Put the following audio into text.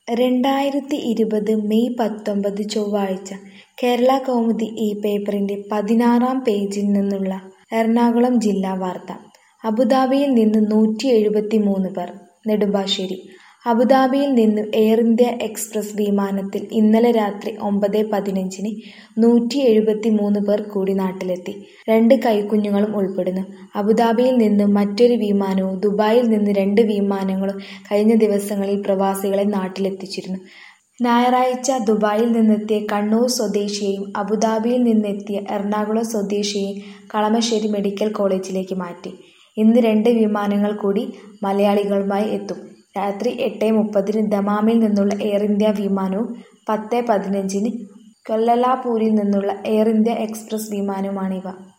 2020 May 19 ചൊവ്വാഴ്ച കേരളകൗമുദി ഈ പേപ്പറിന്റെ 16-ാം പേജിൽ നിന്നുള്ള എറണാകുളം ജില്ലാ വാർത്ത. അബുദാബിയിൽ നിന്ന് 173 പേർ. നെടുമ്പാശ്ശേരി. അബുദാബിയിൽ നിന്ന് എയർ ഇന്ത്യ എക്സ്പ്രസ് വിമാനത്തിൽ ഇന്നലെ രാത്രി 9:15-ന് 173 പേർ കൂടി നാട്ടിലെത്തി. 2 കൈക്കുഞ്ഞുങ്ങളും ഉൾപ്പെടുന്നു. അബുദാബിയിൽ നിന്ന് മറ്റൊരു വിമാനവും ദുബായിൽ നിന്ന് 2 വിമാനങ്ങളും കഴിഞ്ഞ ദിവസങ്ങളിൽ പ്രവാസികളെ നാട്ടിലെത്തിച്ചിരുന്നു. ഞായറാഴ്ച ദുബായിൽ നിന്നെത്തിയ കണ്ണൂർ സ്വദേശിയെയും അബുദാബിയിൽ നിന്നെത്തിയ എറണാകുളം സ്വദേശിയെയും കളമശ്ശേരി മെഡിക്കൽ കോളേജിലേക്ക് മാറ്റി. ഇന്ന് 2 വിമാനങ്ങൾ കൂടി മലയാളികളുമായി എത്തും. രാത്രി 8:30-ന് ദമാമിൽ നിന്നുള്ള എയർ ഇന്ത്യ വിമാനവും 10:15-ന് ക്വാലലംപൂരിൽ നിന്നുള്ള എയർ ഇന്ത്യ എക്സ്പ്രസ് വിമാനവുമാണിവ.